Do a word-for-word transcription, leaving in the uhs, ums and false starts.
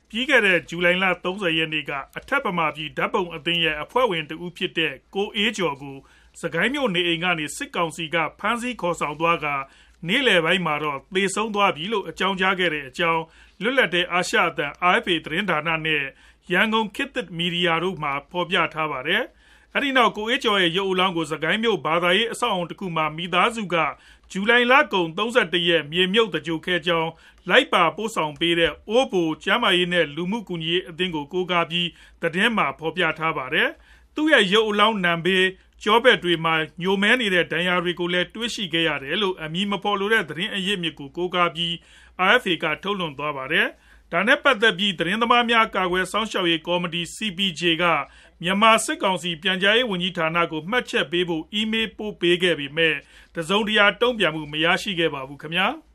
ပြီးခဲ့တဲ့ဇူလိုင်လ၃၀ရက်နေ့ကအထက်ပမာပြည်ဓာတ်ပုံအသင်းရဲ့အဖွဲ့ဝင်တဦးဖြစ်တဲ့ကိုအေးကျော်ကိုစကိုင်းမြို့နေအိမ်ကနေစစ်ကောင်စီကဖမ်းဆီးခေါ်ဆောင်သွားကနေ့လယ်ပိုင်းမှာတော့သေဆုံးသွားပြီလို့အကြောင်းကြားခဲ့တဲ့အကြောင်းလွတ်လပ်တဲ့အာရှအသံ R F A သတင်းဌာနနဲ့ရန်ကုန်ခေတ်သစ်မီဒီယာတို့မှဖော်ပြထားပါတယ်။အဲဒီနောက်ကိုအေးကျော်ရဲ့ရုပ်အလောင်းကိုစကိုင်းမြို့ဘာသာရေးအဆောက်အုံတစ်ခုမှာမိသားစုကဇူလိုင်လကုန်၃၁ရက်မြေမြုပ်တကြိုခဲကြောင်းလိုက်ပါပို့ဆောင်ပေးတဲ့အိုးဘိုကျမ်းမာရေးနဲ့လူမှုကူညီရေးအသင်းကိုကိုးကားပြီးသတင်းမှာဖော်ပြထားပါတယ်။သူ့ရဲ့ရုပ်အလောင်းနံဘေးကြောဘက်တွေမှာညိုမဲနေတဲ့ဒဏ်ရာတွေကိုလည်းတွေ့ရှိခဲ့ရတယ်လို့အမည်မဖော်လိုတဲ့သတင်းအရင်းမြစ်ကိုကိုးကားပြီး R F A ကထုတ်လွှင့်သွားပါတယ်။ဒါနဲ့ပတ်သက်ပြီးသတင်းသမားများကာကွယ်စောင့်ရှောက်ရေးကော်မတီ C P J ကမြန်မာစစ်ကောင်စီပြန်ကြားရေးဝန်ကြီးဌာနကိုမှတ်ချက်ပေးဖို့အီးမေးလ်ပို့ပေးခဲ့ပေမဲ့တစုံတရာတုံ့ပြန်မှုမရရှိခဲ့ပါဘူးခင်ဗျာ။